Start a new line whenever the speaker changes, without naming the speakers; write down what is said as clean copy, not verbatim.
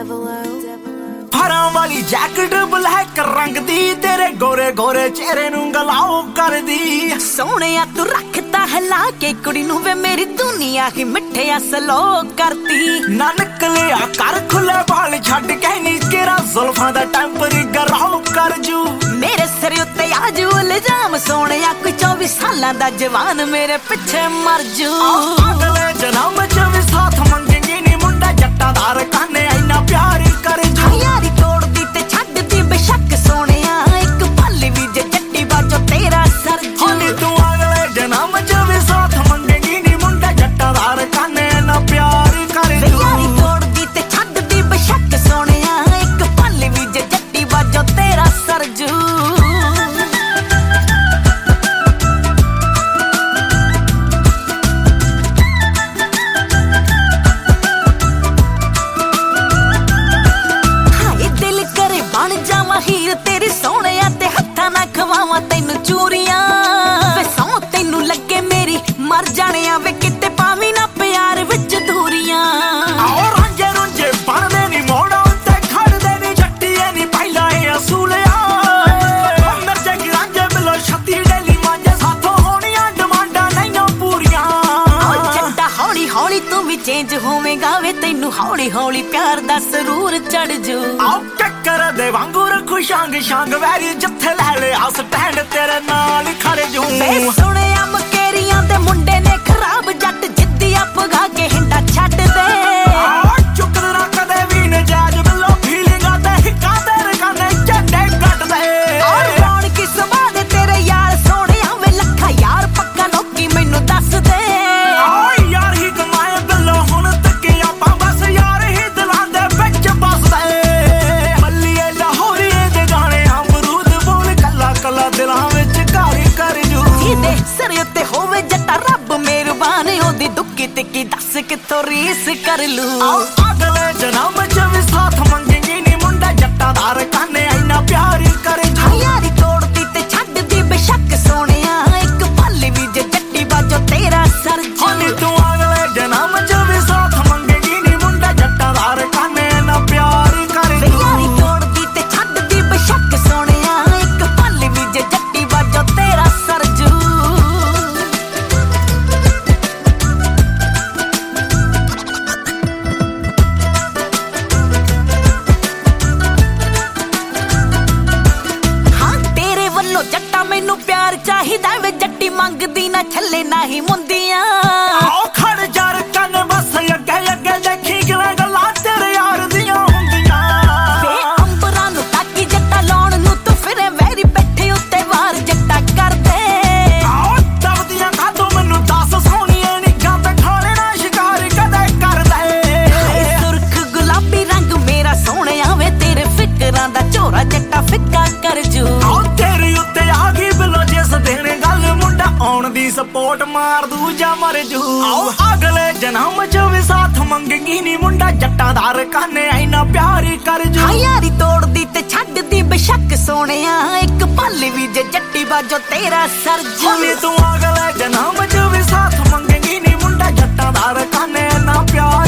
फरां वाली jacket black रंग दी तेरे गोरे गोरे चेहरे नू गलाओ कर दी।
सोहणिया तू रखता हिला के कुड़ी नू वे मेरी दुनिया ही मिठिया सलो करती।
ना निकलिया कर खुले बाल छड्ड के नी केरा जुल्फां दा टेंपर गराओ कर जू।
मेरे सिर उत्ते आज इल्जाम सोहणिया कोई 24 सालां दा जवान मेरे पिछे मर जू।
अगले जन्म च भी साथ मंगेंगे नी मुंडा जट्टां दा रकाने इन्ना प्यार कर जू।
यारी तोड़दी ते छड्डदी बेशक सोहणिया एक पल भी जे जट्टी बाजो तेरा सर जू।
तू अगले जन्म च भी साथ मंगेंगी नी मुंडा जट्टां दा रकाने इन्ना प्यार कर जू।
यारी तोड़दी ते छड्डदी बेशक सोहणिया एक पल भी जे जट्टी बाजो तेरा सर जू। हीर तेरी सोहणिया ते हत्थां ना खवावां तैनू चूरियां वे सौ तैनू लगे मेरी मर जाणिया वे किते पावी ना प्यार विच दूरियां।
आओ रांझे रुंझे बनदे नी मोड़ा उत्ते खड़दे नी जट्टीए नी पहिला ए असूलिया। मिर्चे की रांझे बिलो छत्ती डेली मांझे साथों होणियां डिमांडां नहीं पूरियां।
जट्टा हौली हौली तू भी चेंज होवेगा वे तैनू हौली हौली प्यार दा सरूर चढ़ जू।
आओ टक्कर दे वांगू रखू शांग शांग वैरी जिथे लै लिया स्टैंड तेरे नाल खड़े जू।
सुणिया मकेरियां दे मुंडे ने खराब जट जिद्दी अपगा के हिंडा छड्ड दे।
चुकद ना कदे भी नजायज बिलो फीलिंगां ते हिक्कां ते रकाने झंडे कट दे।
कौन किस बात तेरे यार सोहणिया वे लखा यार पक्का लोकी मैनू दस दे।
यार ही कमाए बिलो हुण तक आपां बस यार ही दिलां दे विच बस दे। मल्लीए लाहौरीए दे गाने अमरूद बोल कला कला दिलां विच घर कर जू।
जिहदे सिर उत्ते होवे जट्टा रब मेहरबान ओदी दुक्की तिक्की दस कित्थों रीस कर लू।
अगले जन्म च भी साथ मंगेंगी नी मुंडा जट्टां दा रकाने इन्ना प्यार कर जू।
यारी तोड़दी ते छड्डदी बेशक सोहणिया एक पल भी जे जट्टी बाजो तेरा सर जू।
तू अगले जन्म च भी साथ मंगेंगी नी मुंडा जट्टां दा रकाने इन्ना प्यार कर जू।
यारी तोड़दी ते छड्डदी बेशक सोहणिया एक पल भी जे जट्टी बाजो तेरा सर जू। जट्टा मैनू प्यार चाहिदा वे जट्टी मंगदी ना छल्ले ना ही मुंदियां।
आओ खड़ जा रकाने बस अगे अगे देखी किवें गल्लां तेरे यार दियां हुंदियां।
वे अंबरां नू ताकी जट्टा लाउण नू तू फिरे वैरी बैठे उत्ते वार जट्टा कर दे।
आओ दबदियां खादू मैनू दस सोहणिए नी गंद खाणे ना शिकार कदे कर दे।
हाय सुर्ख गुलाबी रंग मेरा सोहणिया वे तेरे फिकरां दा झोरा जट्टा फिक्का कर जू।
आउण दी सपोर्ट मार दू जा मर जू। आओ अगले जन्म च भी साथ मंगेंगी नी मुंडा जट्टां दा रकाने इन्ना प्यार कर जू।
यारी तोड़दी ते छड्डदी बेशक सोहणिया एक पल भी जे जट्टी बाजो तेरा सर जू।
तू अगले जन्म च भी साथ मंगेंगी नी मुंडा जट्टां दा रकाने इन्ना प्यार